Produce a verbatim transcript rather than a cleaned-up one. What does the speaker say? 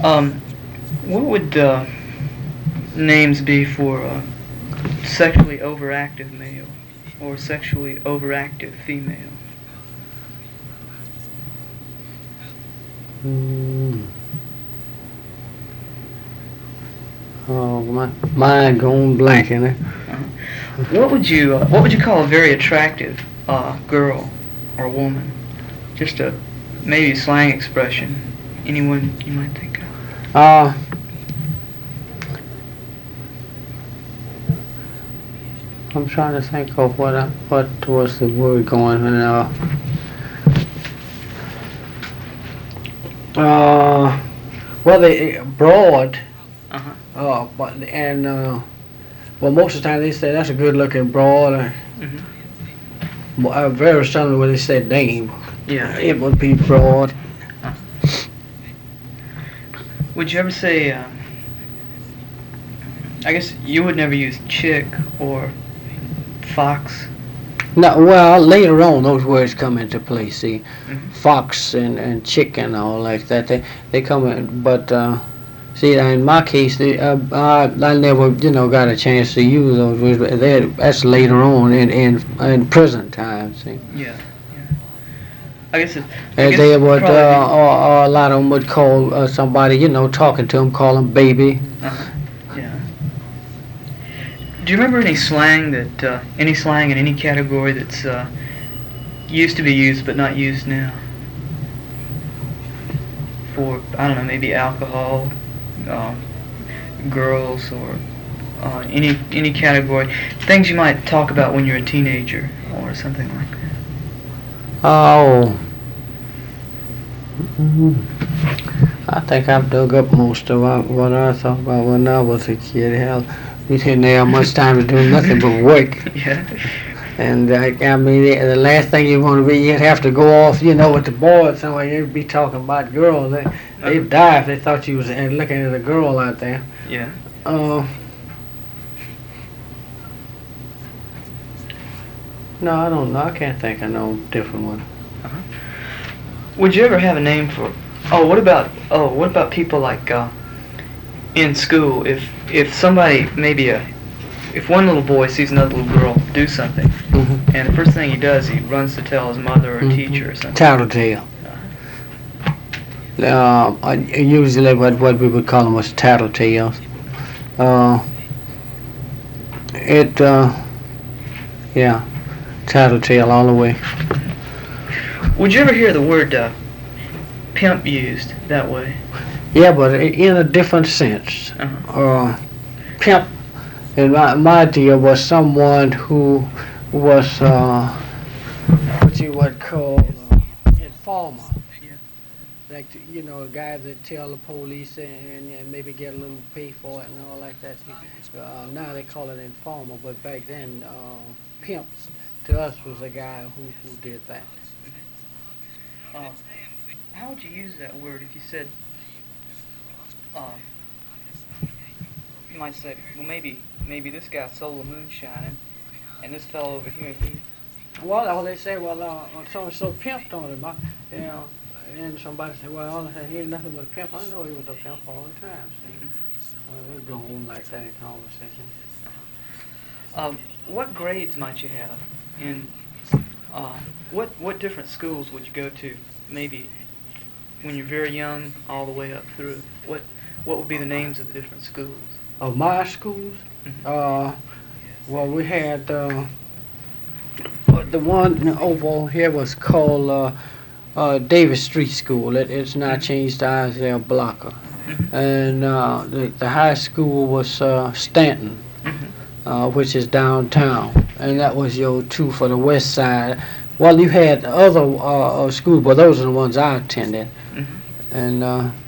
Um, what would uh, names be for uh, sexually overactive male or sexually overactive female? Mm. Oh, my mind going blank in it. Uh, what would you uh, What would you call a very attractive uh, girl or woman? Just a maybe slang expression. Anyone you might think of. Uh, I'm trying to think of what I, what was the word going on. Uh, uh, well, they broad. Uh-huh. Uh, but and uh, well, most of the time they say that's a good-looking broad. Uh, Mm-hmm. uh, very seldom when they say name. Yeah. It would be broad. Uh, would you ever say? Uh, I guess you would never use chick or fox. No, well, later on those words come into play. See, Mm-hmm. fox and, and chicken, all like that. They they come in, but uh, see, in my case, they, uh, I, I never, you know, got a chance to use those words. But they, that's later on in in, in prison time. See, Yeah. Yeah. I guess it. I and guess they would, probably uh, or, or a lot of them would call uh, somebody, you know, talking to them, call them baby. Uh-huh. Yeah. Do you remember any slang that uh, any slang in any category that's uh, used to be used but not used now? For I don't know, maybe alcohol, uh, girls, or uh, any any category, things you might talk about when you're a teenager or something like that. Oh. Mm, I think I've dug up most of what what I thought about when I was a kid. Hell, we didn't have much time to do nothing but work. Yeah. And uh, I mean, the, the last thing you want to be, you'd have to go off, you know, with the boys somewhere. You'd be talking about girls. They, they'd die if they thought you was uh, looking at a girl out there. Yeah. Uh, no, I don't know. I can't think of no different one. Uh-huh. Would you ever have a name for? Oh, what about? Oh, what about people like uh, in school? If if somebody maybe a if one little boy sees another little girl do something, Mm-hmm. and the first thing he does, he runs to tell his mother or Mhm. teacher or something. Tattletale. Uh, I- usually what, what we would call them was tattletales. Uh, it, uh, yeah, tattletale all the way. Would you ever hear the word uh, pimp used that way? Yeah, but i- in a different sense. Uh-huh. Uh, pimp, in my, my deal, was someone who was, uh, what you would call uh, informer. Like, you know, guys that tell the police and, and maybe get a little pay for it and all like that. Uh, now they call it informer, but back then, uh, pimps to us was a guy who, who did that. Uh, how would you use that word if you said? Uh, you might say, well, maybe maybe this guy sold the moonshine, and, and this fellow over here, he. Well, all they say, well, uh, so and so pimped on him. I, you know, and somebody said, well, he ain't nothing but a pimp. I know he was a pimp all the time. See, well, they go on like that in conversation. Um, what grades might you have in? Uh, what what different schools would you go to? Maybe when you're very young, all the way up through. What what would be the names of the different schools? Of my schools, Mhm. uh, well, we had uh, the one over here was called uh, uh, Davis Street School. It, it's now changed to Isaiah Blocker. Mhm. And uh, the, the high school was uh, Stanton, Mhm. uh, which is downtown, and that was your two for the west side. Well, you had other uh, uh, schools, but those are the ones I attended. Mhm. And uh,